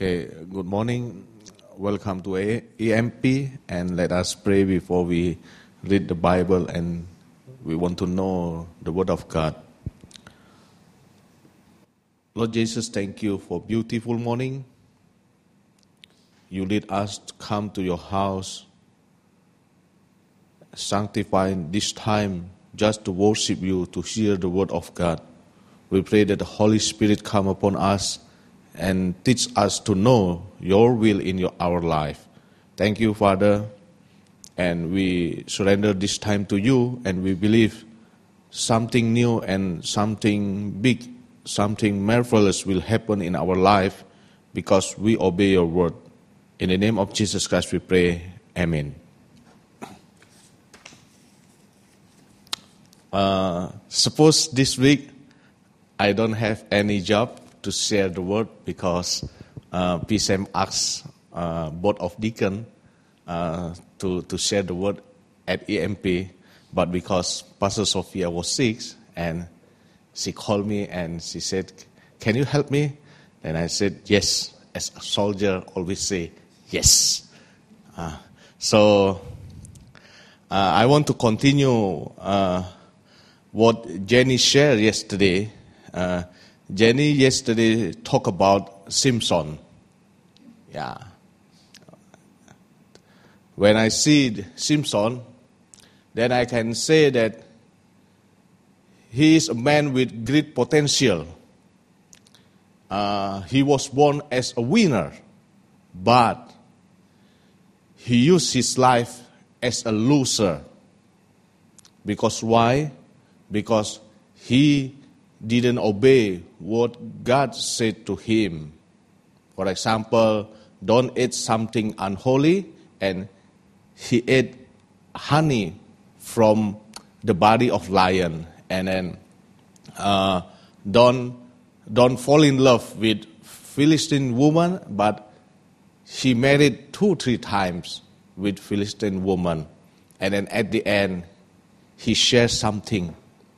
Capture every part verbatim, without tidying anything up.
Okay, good morning. Welcome to E M P, and let us pray before we read the Bible, and we want to know the Word of God. Lord Jesus, thank you for beautiful morning. You lead us to come to your house, sanctifying this time just to worship you, to hear the Word of God. We pray that the Holy Spirit come upon us and teach us to know your will in your, our life. Thank you, Father, and we surrender this time to you, and we believe something new and something big, something marvelous will happen in our life because we obey your word. In the name of Jesus Christ we pray, Amen. Uh, suppose this week I don't have any job to share the word because uh, P S M asked uh, both of deacon uh, to, to share the word at E M P, but because Pastor Sophia was sick and she called me and she said, can you help me? And I said, yes, as a soldier always say, yes. Uh, so uh, I want to continue uh, what Jenny shared yesterday. Uh, Jenny yesterday talked about Simpson. Yeah. When I see Simpson, then I can say that he is a man with great potential. Uh, he was born as a winner, but he used his life as a loser. Because why? Because he didn't obey what God said to him. For example, don't eat something unholy, and he ate honey from the body of lion. And then uh, don't don't fall in love with Philistine woman, but he married two, three times with Philistine woman. And then at the end, he shared something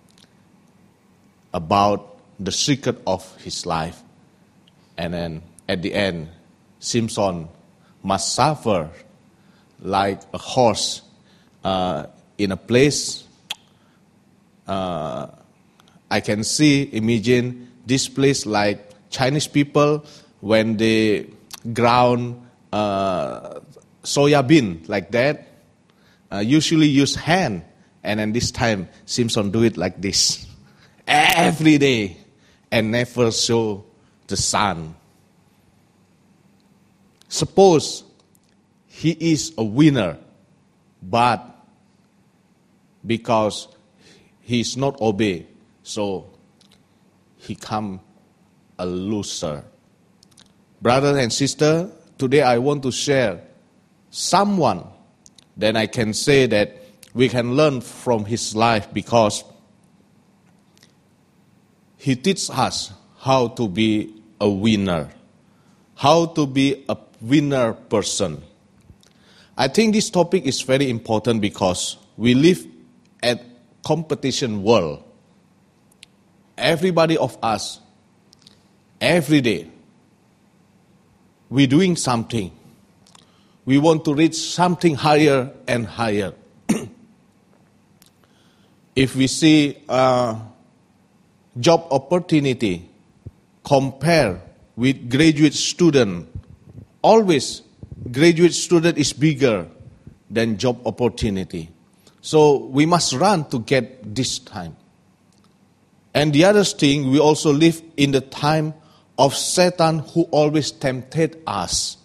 about the secret of his life. And then at the end, Simpson must suffer like a horse uh, in a place. Uh, I can see, imagine this place like Chinese people when they ground uh, soya bean like that, uh, usually use hand. And then this time, Simpson do it like this. Every day, and never show the sun. Suppose he is a winner, but because he is not obey, so he come a loser. Brother and sister, today I want to share someone that I can say that we can learn from his life because he teaches us how to be a winner, how to be a winner person. I think this topic is very important because we live at competition world. Everybody of us, every day, we're doing something. We want to reach something higher and higher. If we see uh, job opportunity compare with graduate student, always graduate student is bigger than job opportunity. So we must run to get this time. And the other thing, we also live in the time of Satan who always tempted us.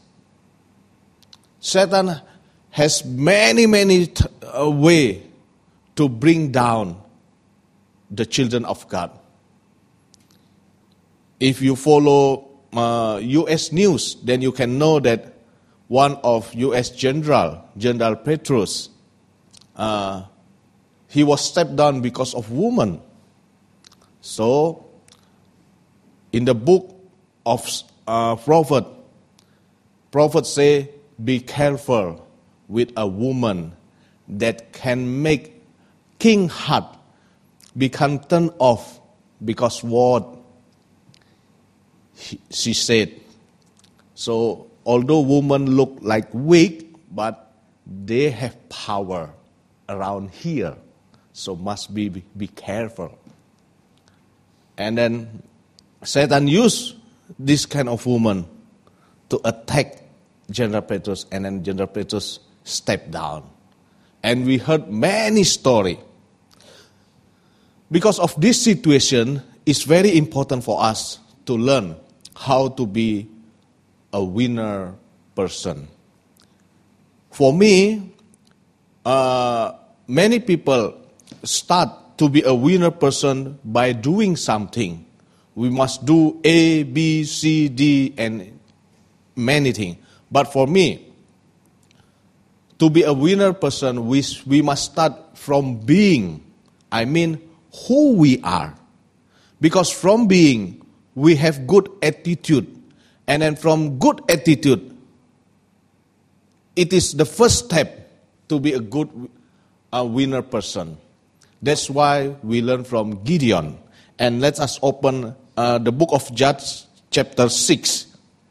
Satan has many, many t- uh, ways to bring down the children of God. If you follow uh, U S news, then you can know that one of U S general, General Petraeus, uh, he was stepped down because of woman. So, in the book of uh, prophet, prophet say, be careful with a woman that can make king heart become turned off because what she said. So although women look like weak, but they have power around here. So must be, be careful. And then Satan used this kind of woman to attack General Petrus, and then General Petrus stepped down. And we heard many stories. Because of this situation, it's very important for us to learn how to be a winner person. For me, uh, many people start to be a winner person by doing something. We must do A, B, C, D, and many things. But for me, to be a winner person, we, we must start from being, I mean, who we are. Because from being, we have good attitude. And then from good attitude, it is the first step to be a good a winner person. That's why we learn from Gideon. And let us open uh, the book of Judges, chapter six.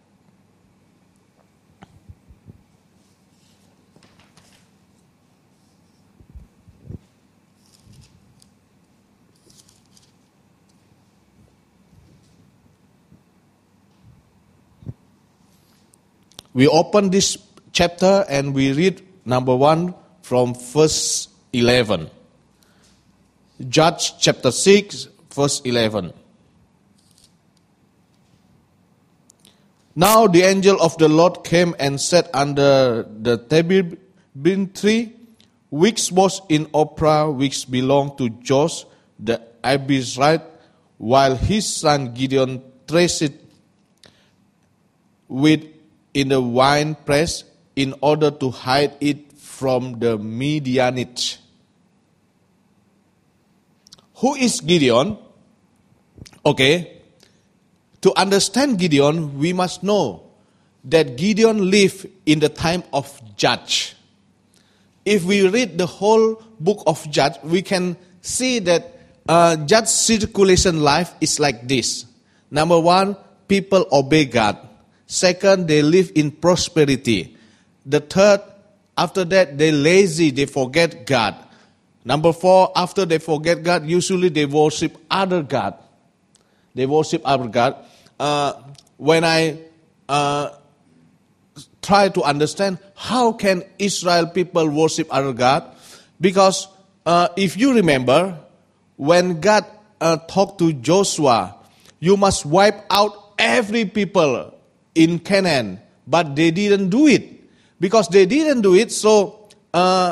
We open this chapter and we read number one from verse eleven. Judges chapter six, verse eleven. Now the angel of the Lord came and sat under the terebinth tree, which was in Ophrah, which belonged to Joash the Abiezrite, while his son Gideon threshed it with in the winepress in order to hide it from the Midianites. Who is Gideon? Okay, to understand Gideon, we must know that Gideon lived in the time of Judge. If we read the whole book of Judge, we can see that uh, Judge circulation life is like this. Number one, people obey God. Second, they live in prosperity. The third, after that, they lazy, they forget God. Number four, after they forget God, usually they worship other God. They worship other God. Uh, when I uh, try to understand how can Israel people worship other God, because uh, if you remember, when God uh, talked to Joshua, you must wipe out every people in Canaan, but they didn't do it. Because they didn't do it, so uh,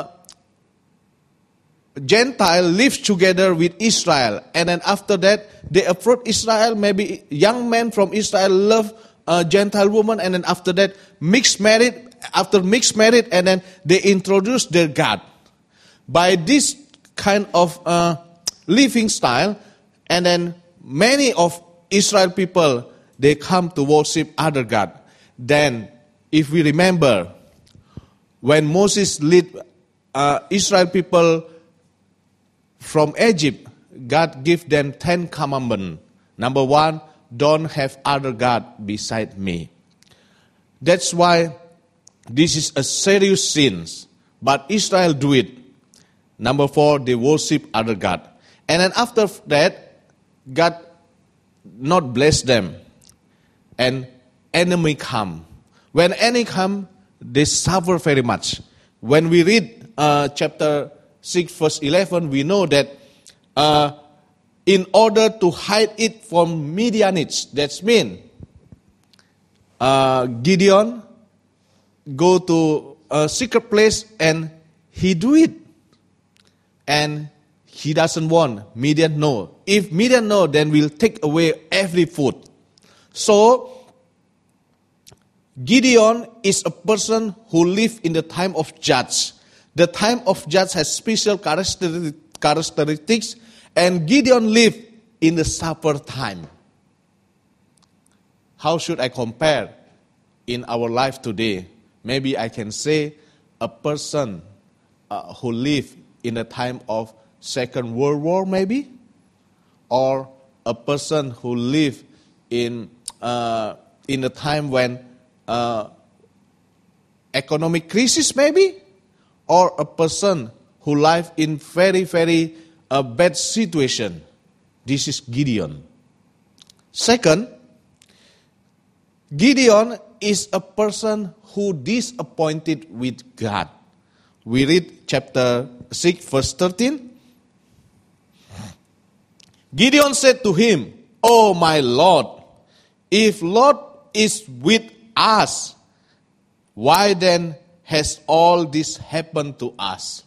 Gentile lives together with Israel. And then after that, they approach Israel. Maybe young men from Israel love a Gentile woman. And then after that, mixed married. After mixed married, and then they introduce their God. By this kind of uh, living style, and then many of Israel people, they come to worship other God. Then, if we remember, when Moses led uh, Israel people from Egypt, God gave them ten commandments. Number one, don't have other God beside me. That's why this is a serious sin. But Israel do it. Number four, they worship other God. And then after that, God not bless them. And enemy come. When enemy come, they suffer very much. When we read uh, chapter six, verse eleven, we know that uh, in order to hide it from Midianites, that means uh, Gideon go to a secret place and he do it. And he doesn't want Midian know. If Midian know, then we'll take away every food. So, Gideon is a person who lived in the time of Judge. The time of Judge has special characteristics, and Gideon lived in the supper time. How should I compare in our life today? Maybe I can say a person uh, who lived in the time of Second World War, maybe, or a person who lived in uh, in the time when uh, economic crisis maybe, or a person who live in very, very uh, bad situation. This is Gideon. Second, Gideon is a person who disappointed with God. We read chapter six, verse thirteen. Gideon said to him, "Oh my Lord, if Lord is with us, why then has all this happened to us?"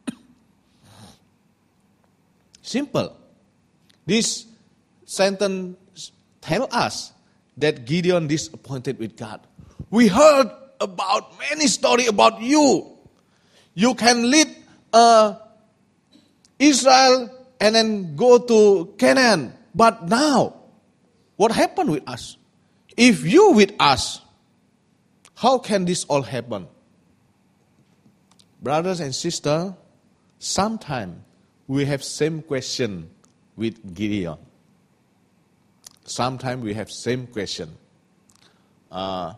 Simple. This sentence tells us that Gideon disappointed with God. We heard about many stories about you. You can lead uh, Israel and then go to Canaan. But now, what happened with us? If you with us, how can this all happen? Brothers and sisters, sometimes we have same question with Gideon. Sometimes we have same question. Uh,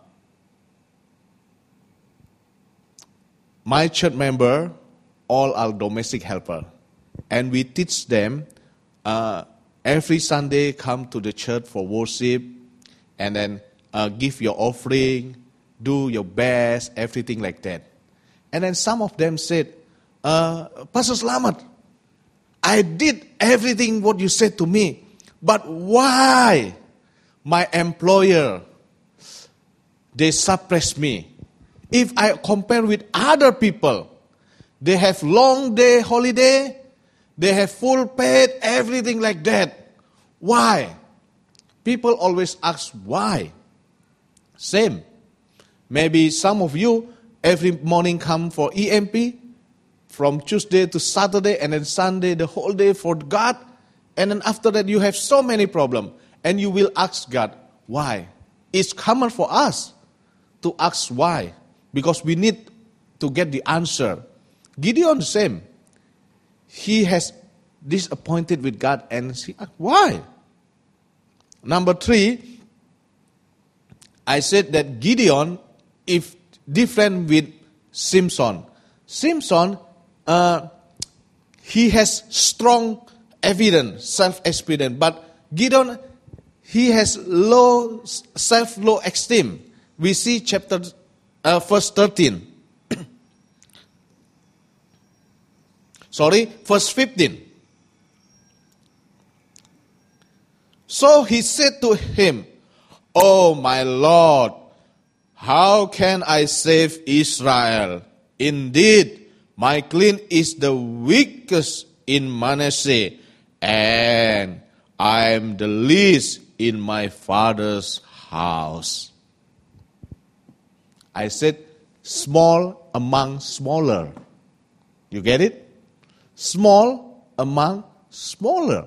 my church member, all are domestic helper, and we teach them uh, every Sunday come to the church for worship, and then uh, give your offering, do your best, everything like that. And then some of them said, uh, Pastor Slamet, I did everything what you said to me, but why my employer, they suppress me? If I compare with other people, they have long day holiday, they have full paid, everything like that. Why? People always ask why. Same. Maybe some of you every morning come for E M P, from Tuesday to Saturday, and then Sunday the whole day for God, and then after that you have so many problems, and you will ask God, why? It's common for us to ask why, because we need to get the answer. Gideon the same. He has disappointed with God, and he asked, why? Number three, I said that Gideon is different with Samson. Samson, uh, he has strong evidence, self-experience, but Gideon, he has low self-low esteem. We see chapter uh, verse thirteen. Sorry, verse fifteen. So he said to him, "Oh my Lord, how can I save Israel? Indeed, my clan is the weakest in Manasseh, and I am the least in my father's house." I said, small among smaller. You get it? Small among smaller.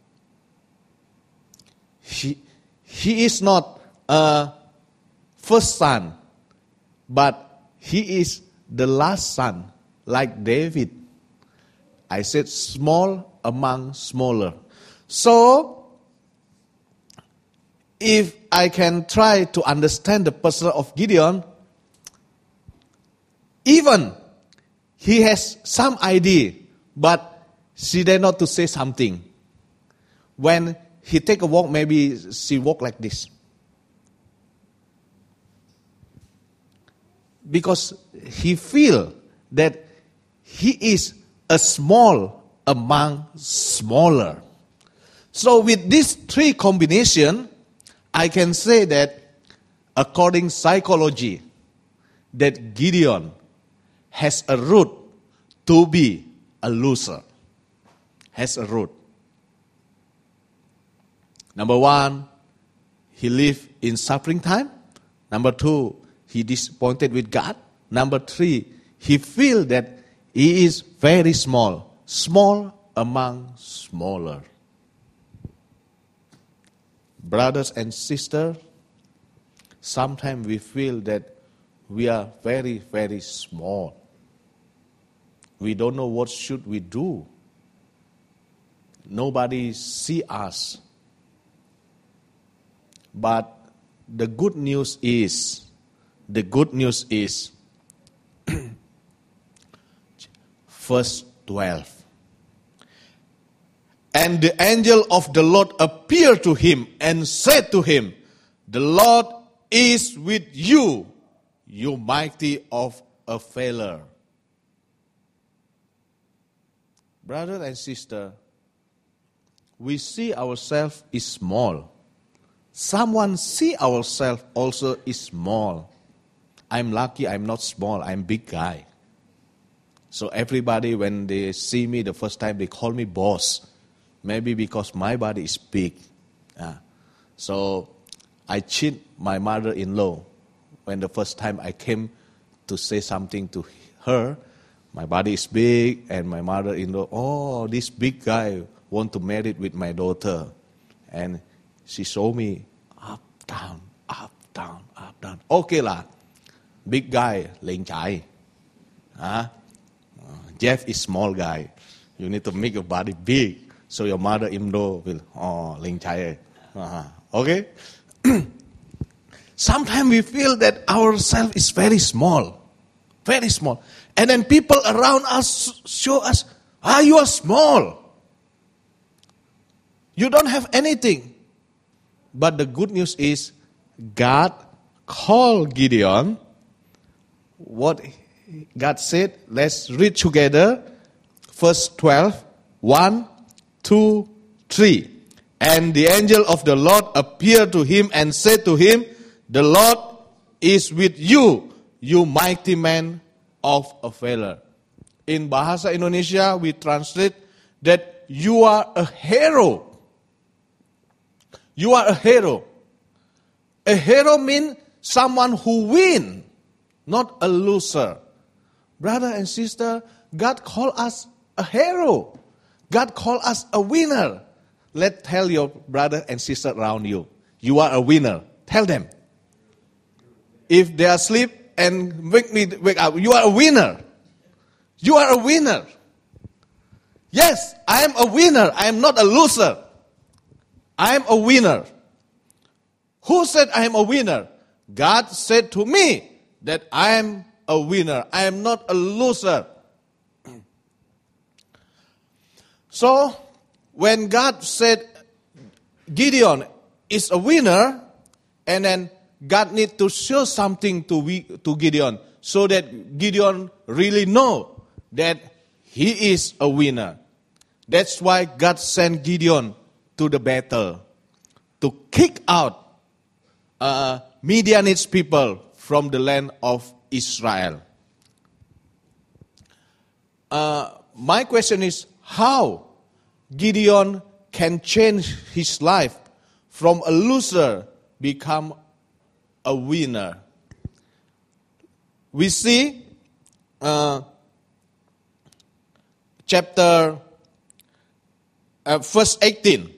He, he is not a first son, but he is the last son, like David. I said small among smaller. So, if I can try to understand the person of Gideon, even he has some idea, but she dare not to say something. When he take a walk, maybe she walk like this. Because he feel that he is a small among smaller. So with these three combination, I can say that according psychology, that Gideon has a root to be a loser. Has a root. Number one, he lived in suffering time. Number two, he disappointed with God. Number three, he feel that he is very small. Small among smaller. Brothers and sisters, sometimes we feel that we are very, very small. We don't know what should we do. Nobody see us. But the good news is the good news is, verse twelve. And the angel of the Lord appeared to him and said to him, the Lord is with you, you mighty of a valor. Brother and sister, we see ourselves is small. Someone see ourselves also is small. I'm lucky I'm not small, I'm big guy. So everybody, when they see me the first time, they call me boss. Maybe because my body is big. Uh, so I cheat my mother-in-law when the first time I came to say something to her. My body is big, and my mother-in-law, oh, this big guy want to marry with my daughter. And she saw me up, down, up, down, up, down. Okay lah, big guy, leng chai. Huh? Jeff is small guy. You need to make your body big. So your mother-in-law will, oh, leng chai. Uh-huh. Okay? Sometimes we feel that ourselves is very small. Very small. And then people around us show us, ah, you are small. You don't have anything. But the good news is, God called Gideon. What God said, let's read together. Verse twelve, one, two, three. And the angel of the Lord appeared to him and said to him, the Lord is with you, you mighty man of a valor. In Bahasa Indonesia, we translate that you are a hero. You are a hero. A hero means someone who wins, not a loser. Brother and sister, God called us a hero. God called us a winner. Let's tell your brother and sister around you, you are a winner. Tell them. If they are asleep and wake me, wake up, you are a winner. You are a winner. Yes, I am a winner. I am not a loser. I am a winner. Who said I am a winner? God said to me that I am a winner. I am not a loser. So, when God said Gideon is a winner, and then God need to show something to we, to Gideon so that Gideon really know that he is a winner. That's why God sent Gideon to the battle to kick out uh, Midianite people from the land of Israel. Uh, my question is, how Gideon can change his life from a loser become a winner? We see uh, chapter uh, verse eighteen.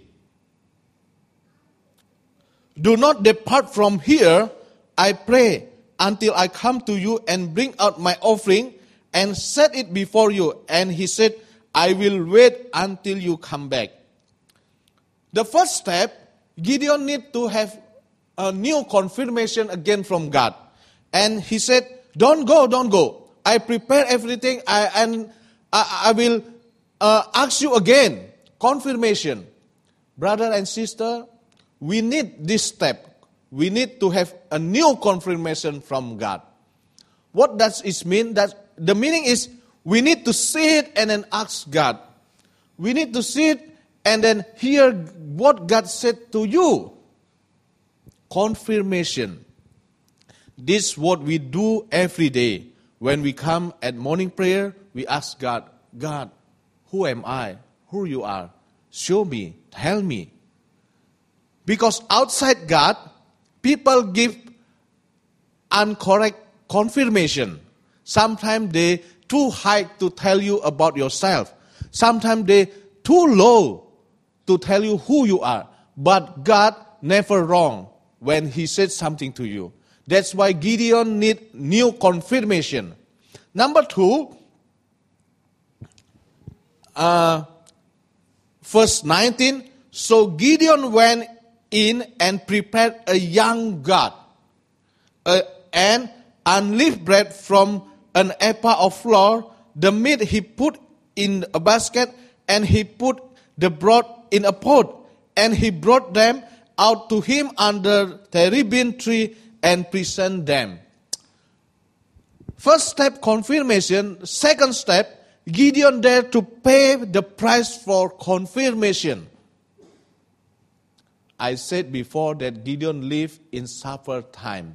Do not depart from here, I pray, until I come to you and bring out my offering and set it before you. And he said, I will wait until you come back. The first step, Gideon need to have a new confirmation again from God. And he said, don't go, don't go. I prepare everything I, and I, I will uh, ask you again. Confirmation. Brother and sister, we need this step. We need to have a new confirmation from God. What does it mean? That the meaning is we need to see it and then ask God. We need to see it and then hear what God said to you. Confirmation. This is what we do every day. When we come at morning prayer, we ask God, God, who am I? Who you are? Show me, tell me. Because outside God, people give incorrect confirmation. Sometimes they too high to tell you about yourself. Sometimes they too low to tell you who you are. But God never wrong when He said something to you. That's why Gideon need new confirmation. Number two, uh, verse nineteen. So Gideon went in and prepared a young goat, uh, and unleavened bread from an ephah of flour. The meat he put in a basket, and he put the broth in a pot, and he brought them out to him under terebinth tree and present them. First step, confirmation. Second step, Gideon dared to pay the price for confirmation. I said before that Gideon lived in suffer time,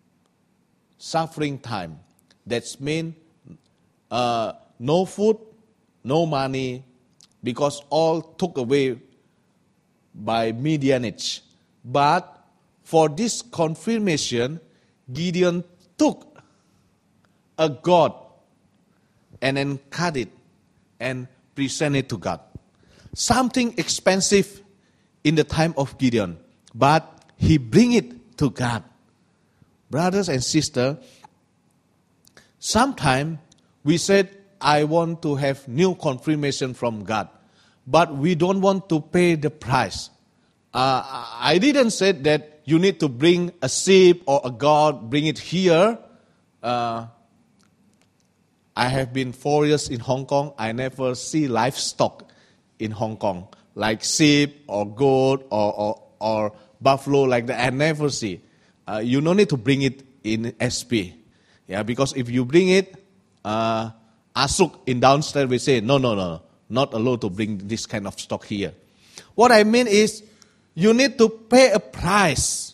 suffering time. That's mean uh, no food, no money, because all took away by Midianites. But for this confirmation, Gideon took a goat and then cut it and presented it to God. Something expensive in the time of Gideon, but he bring it to God. Brothers and sisters, sometimes we said, I want to have new confirmation from God, but we don't want to pay the price. Uh, I didn't say that you need to bring a sheep or a goat, bring it here. Uh, I have been four years in Hong Kong. I never see livestock in Hong Kong, like sheep or goat or, or, or buffalo like that. I never see. Uh, you don't need to bring it in S P. Yeah, because if you bring it, uh, Asuk in downstairs will say, no, no, no, not allowed to bring this kind of stock here. What I mean is, you need to pay a price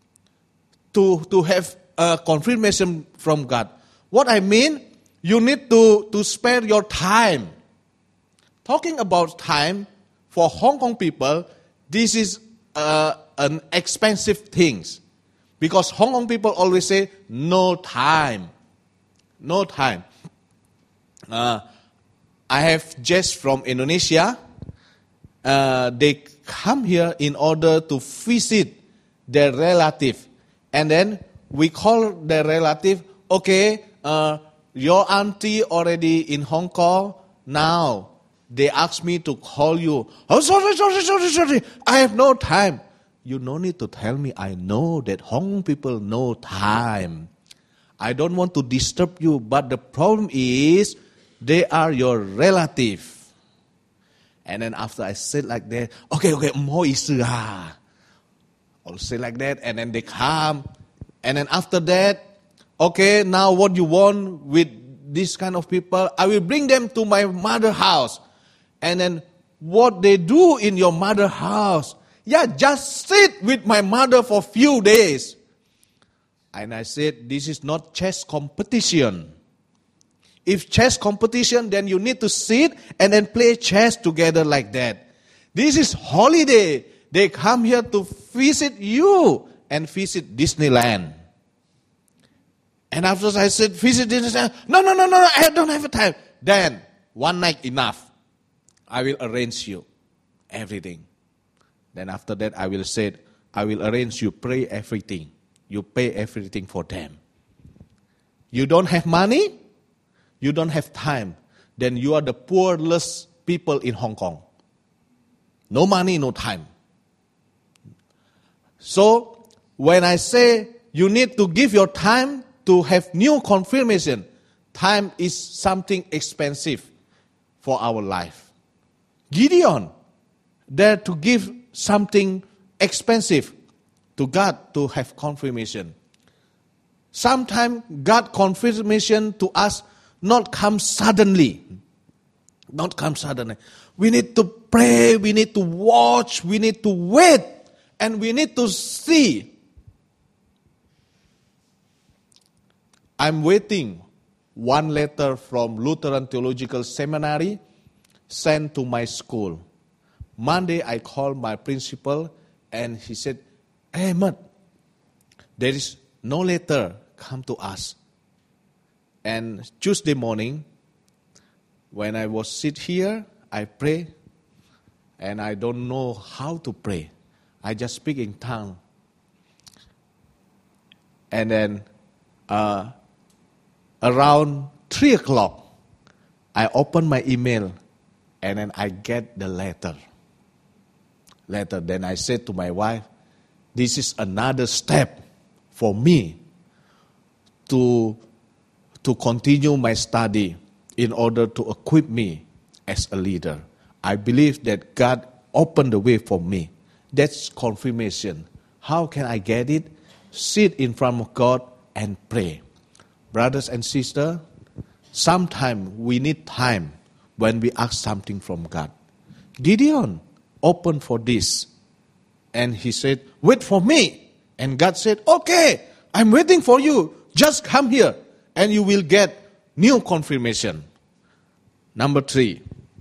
to, to have a confirmation from God. What I mean, you need to, to spare your time. Talking about time, for Hong Kong people, this is uh, an expensive thing. Because Hong Kong people always say, no time. No time. Uh, I have guests from Indonesia. Uh, they come here in order to visit their relative. And then we call their relative, okay, uh, your auntie already in Hong Kong. Now, they ask me to call you. Oh, sorry, sorry, sorry, sorry. I have no time. You no need to tell me. I know that Hong Kong people know time. I don't want to disturb you, but the problem is they are your relative. And then after I said like that, okay, okay, more isu ah. I'll say like that, and then they come. And then after that, okay, now what you want with this kind of people? I will bring them to my mother's house. And then what they do in your mother's house? Yeah, just sit with my mother for a few days. And I said, this is not chess competition. If chess competition, then you need to sit and then play chess together like that. This is holiday. They come here to visit you and visit Disneyland. And after I said, visit Disneyland, no, no, no, no, I don't have time. Then, one night enough. I will arrange you everything. Then after that, I will say, I will arrange you, pray everything. You pay everything for them. You don't have money? You don't have time. Then you are the poorest people in Hong Kong. No money, no time. So, when I say you need to give your time to have new confirmation, time is something expensive for our life. Gideon dared to give something expensive to God to have confirmation. Sometimes God confirmation to us not come suddenly. Not come suddenly. We need to pray, we need to watch, we need to wait, and we need to see. I'm waiting one letter from Lutheran Theological Seminary sent to my school. Monday I called my principal and he said, hey, Matt, there is no letter come to us. And Tuesday morning, when I was sit here, I pray, and I don't know how to pray. I just speak in tongue. And then uh, around three o'clock, I open my email, and then I get the letter. Letter. Then I said to my wife, this is another step for me to, to continue my study in order to equip me as a leader. I believe that God opened the way for me. That's confirmation. How can I get it? Sit in front of God and pray. Brothers and sisters, sometimes we need time when we ask something from God. Gideon opened for this. And he said, wait for me. And God said, okay, I'm waiting for you. Just come here and you will get new confirmation. Number three.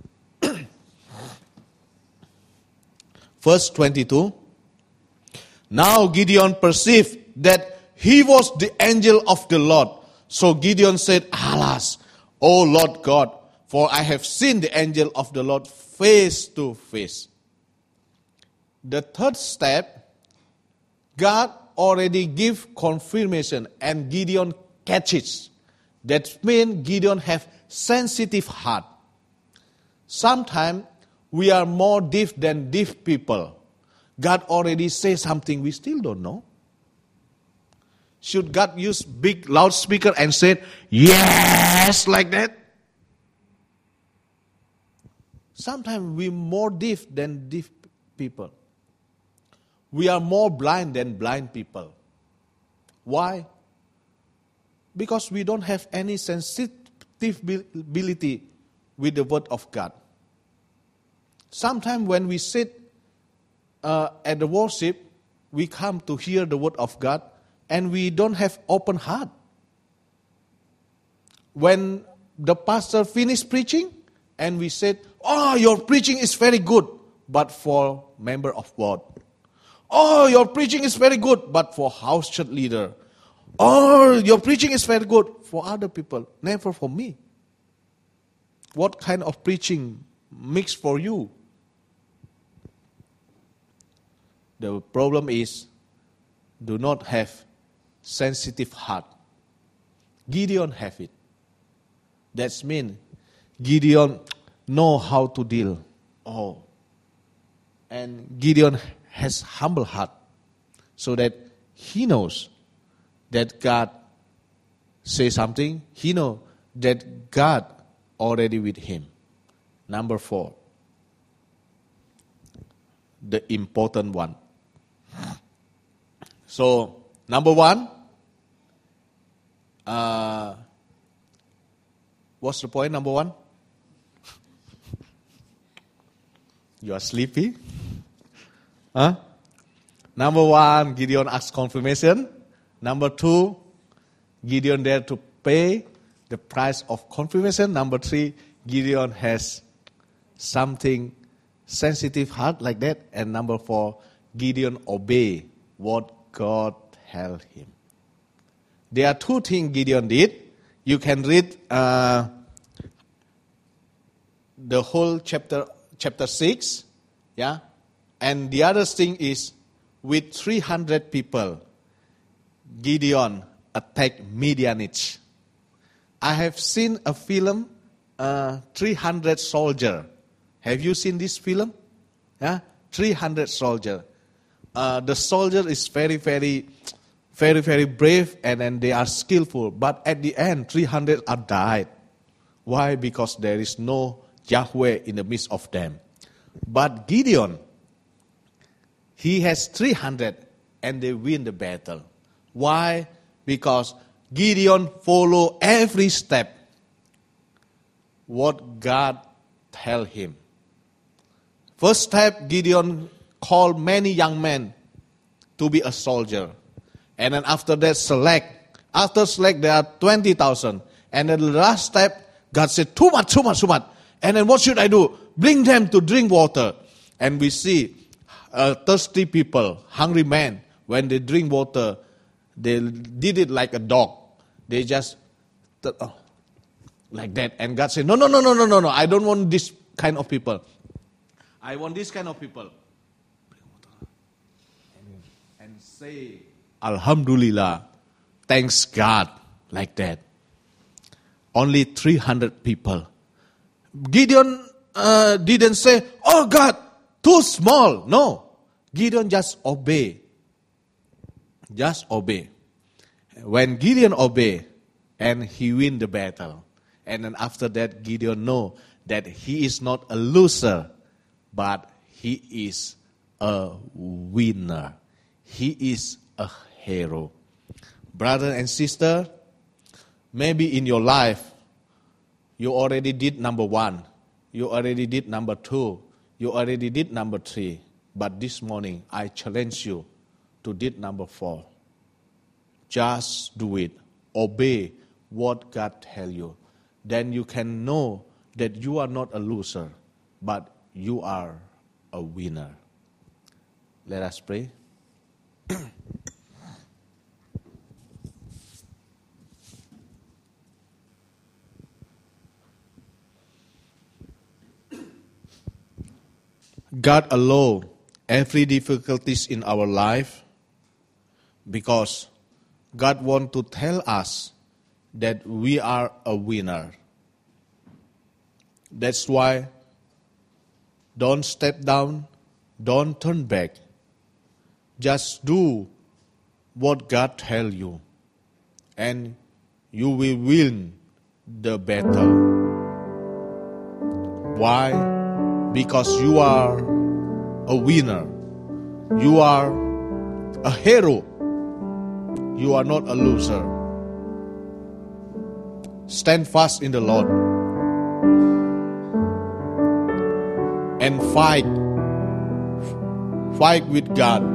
Verse twenty-two. Now Gideon perceived that he was the angel of the Lord. So Gideon said, alas, O Lord God, for I have seen the angel of the Lord face to face. The third step, God already give confirmation and Gideon catches. That means Gideon have sensitive heart. Sometimes we are more deaf than deaf people. God already say something we still don't know. Should God use big loudspeaker and say, yes, like that? Sometimes we more deaf than deaf people. We are more blind than blind people. Why? Because we don't have any sensitivity with the word of God. Sometimes when we sit uh, at the worship, we come to hear the word of God and we don't have open heart. When the pastor finished preaching and we said, oh, your preaching is very good, but for member of board. Oh, your preaching is very good, but for house church leader. Oh, your preaching is very good for other people, never for me. What kind of preaching mixed for you? The problem is, do not have sensitive heart. Gideon have it. That means Gideon know how to deal. Oh, and Gideon has humble heart, so that he knows that God say something. He know that God already with him. Number four, the important one. So number one, uh, what's the point? Number one, you are sleepy. Huh? Number one, Gideon asked confirmation. Number two, Gideon there to pay the price of confirmation. Number three, Gideon has something sensitive heart like that. And number four, Gideon obey what God tell him. There are two things Gideon did. You can read uh, the whole chapter, chapter six, yeah. And the other thing is, with three hundred people, Gideon attacked Midianites. I have seen a film, uh, three hundred soldiers. Have you seen this film? Yeah, three hundred soldiers. Uh, the soldier is very, very, very, very brave, and then they are skillful. But at the end, three hundred are died. Why? Because there is no Yahweh in the midst of them. But Gideon, he has three hundred and they win the battle. Why? Because Gideon follow every step what God tell him. First step, Gideon called many young men to be a soldier. And then after that, select. After select, there are twenty thousand. And then the last step, God said, too much, too much, too much. And then what should I do? Bring them to drink water. And we see uh, thirsty people, hungry men, when they drink water, they did it like a dog. They just, uh, like that. And God said, no, no, no, no, no, no, no. I don't want this kind of people. I want this kind of people. And, and say, Alhamdulillah, thanks God, like that. Only three hundred people. Gideon uh, didn't say, oh God, too small. No. Gideon just obey. Just obey. When Gideon obeyed, and he win the battle. And then after that, Gideon know that he is not a loser, but he is a winner. He is a hero. Brother and sister, maybe in your life, you already did number one. You already did number two. You already did number three. But this morning, I challenge you to did number four. Just do it. Obey what God tell you. Then you can know that you are not a loser, but you are a winner. Let us pray. God allow every difficulties in our life because God want to tell us that we are a winner. That's why don't step down, don't turn back. Just do what God tell you, and you will win the battle. Why? Because you are a winner. You are a hero. You are not a loser. Stand fast in the Lord and fight. Fight with God.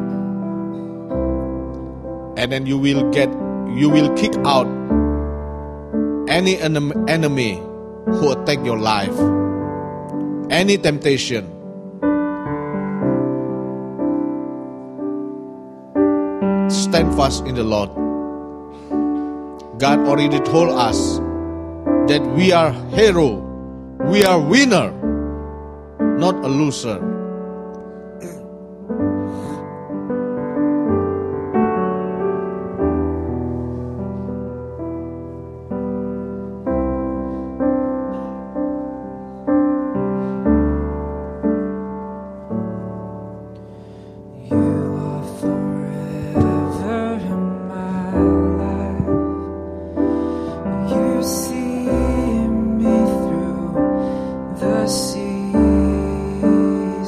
And then you will get, you will kick out any enemy who attack your life. Any temptation. Stand fast in the Lord. God already told us that we are hero, we are winner, not a loser. See me through the seasons.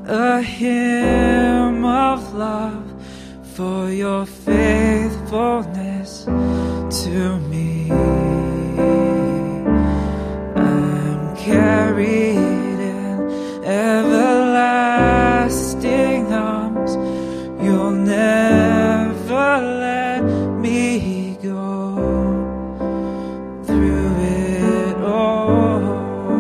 a hymn of love for your faithfulness to me. I'm carried in everlasting arms. You'll never let me go through it all.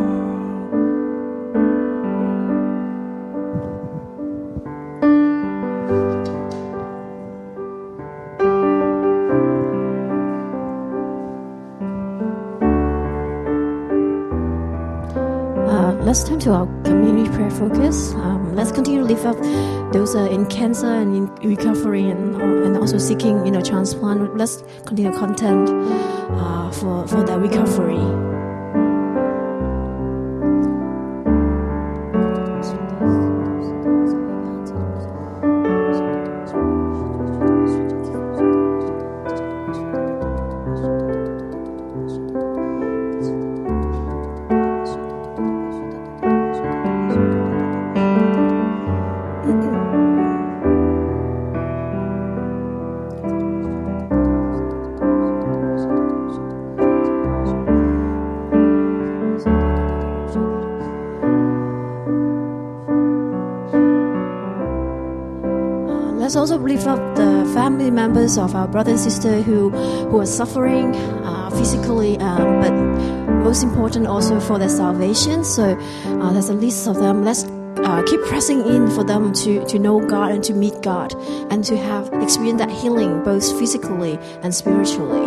Let's turn to our community prayer focus. Um, let's continue to lift up those uh, in cancer and in recovery and, and also seeking, you know, transplant. Let's continue to contend uh, for, for their recovery. Let's also lift up the family members of our brother and sister who, who are suffering uh, physically, um, but most important also for their salvation. So uh, there's a list of them. Let's uh, keep pressing in for them to, to know God and to meet God and to have experience that healing both physically and spiritually.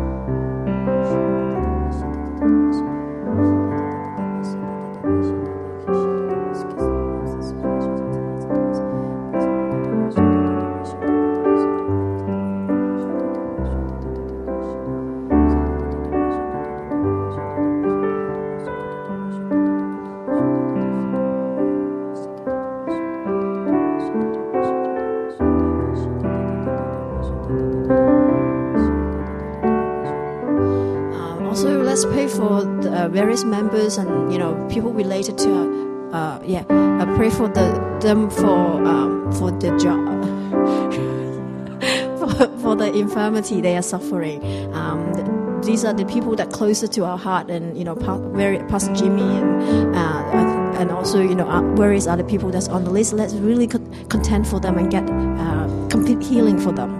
Let's pray for the uh, various members and, you know, people related to, uh, uh, yeah, uh, pray for the them for um, for the job, for, for the infirmity they are suffering. Um, th- these are the people that closer to our heart, and you know, pa- very, Pastor Jimmy and uh, and also, you know, uh, various other people that's on the list. Let's really co- contend for them and get uh, complete healing for them.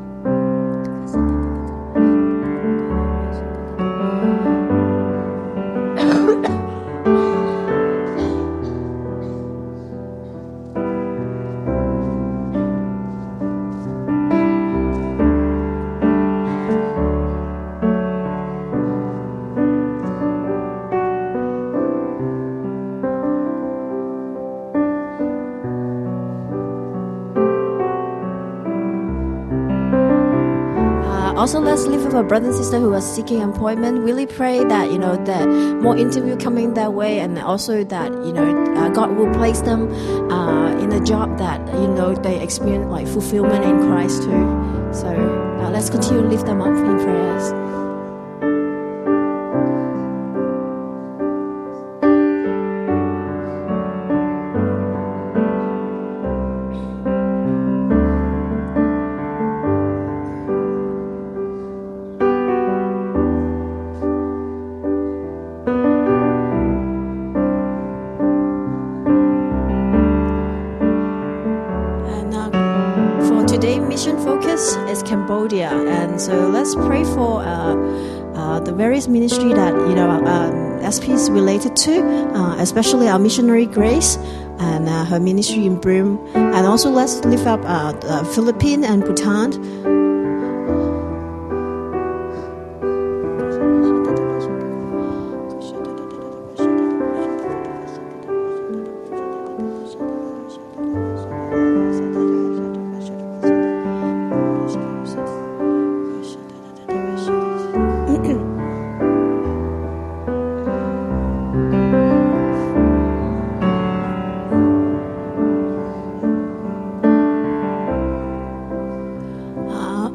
Also, let's lift up our brother and sister who are seeking employment. Really pray that, you know, that more interview coming their way, and also that, you know, uh, God will place them uh, in a job that, you know, they experience like fulfillment in Christ too. So uh, let's continue to lift them up in prayers. Is Cambodia, and so let's pray for uh, uh, the various ministry that, you know, um, S P is related to, uh, especially our missionary Grace and uh, her ministry in Brim, and also let's lift up uh, uh, Philippines and Bhutan.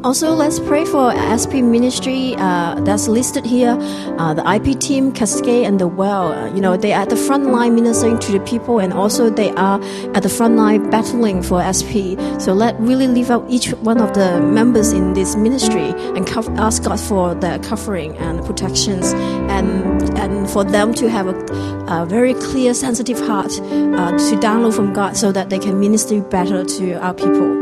Also, let's pray for S P ministry uh, that's listed here. Uh, the I P team, Cascade, and the Well. Uh, you know, they are at the front line ministering to the people, and also they are at the front line battling for S P. So let really lift up each one of the members in this ministry and co- ask God for their covering and protections, and and for them to have a, a very clear, sensitive heart uh, to download from God, so that they can minister better to our people.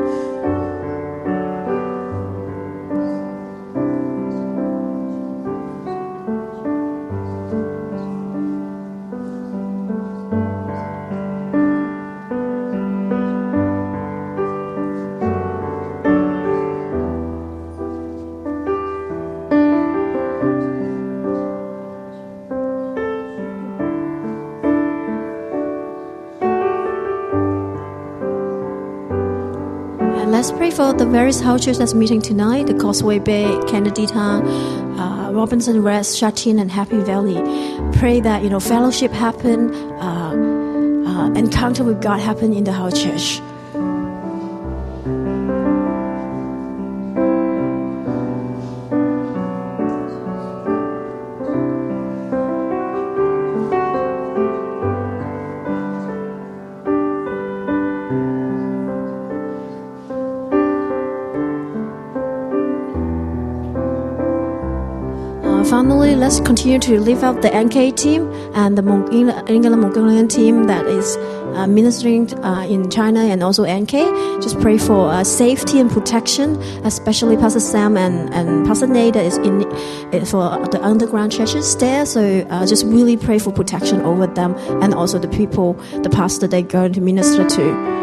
Let's pray for the various house churches that's meeting tonight, the Causeway Bay, Kennedy Town, uh, Robinson Rest, Shatin, and Happy Valley. Pray that, you know, fellowship happen, uh, uh, encounter with God happen in the house church. Finally, let's continue to lift up the N K team and the Mong- England Mongolian team that is uh, ministering uh, in China, and also N K. Just pray for uh, safety and protection, especially Pastor Sam and, and Pastor Nate that is in uh, for the underground churches there. So uh, just really pray for protection over them, and also the people, the pastor they're going to minister to.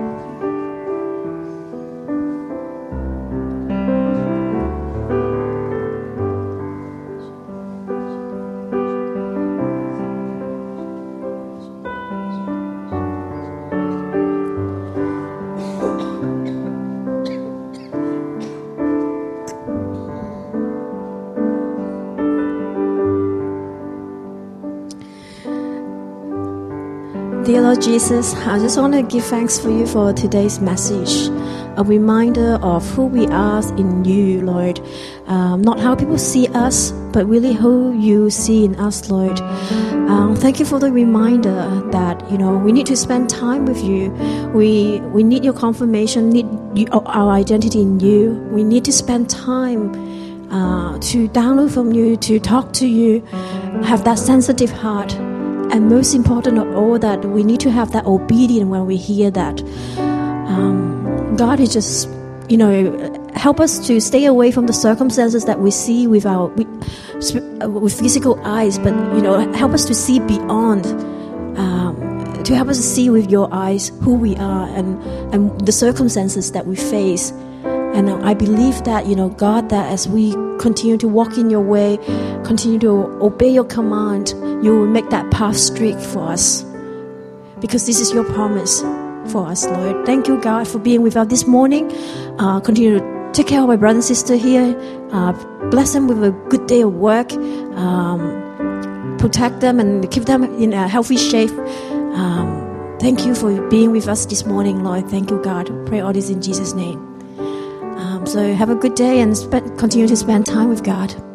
Dear Lord Jesus, I just want to give thanks for you for today's message, a reminder of who we are in you, Lord. Um, not how people see us, but really who you see in us, Lord. Um, thank you for the reminder that, you know, we need to spend time with you. We we need your confirmation, need you, our identity in you. We need to spend time uh, to download from you, to talk to you, have that sensitive heart. And most important of all, that we need to have that obedience when we hear that. Um, God is just, you know, help us to stay away from the circumstances that we see with our with, with physical eyes, but, you know, help us to see beyond, um, to help us to see with your eyes who we are and, and the circumstances that we face. And I believe that, you know, God, that as we continue to walk in your way, continue to obey your command, you will make that path straight for us. Because this is your promise for us, Lord. Thank you, God, for being with us this morning. Uh, continue to take care of my brother and sister here. Uh, bless them with a good day of work. Um, protect them and keep them in a healthy shape. Um, thank you for being with us this morning, Lord. Thank you, God. Pray all this in Jesus' name. Um, so have a good day and spe- continue to spend time with God.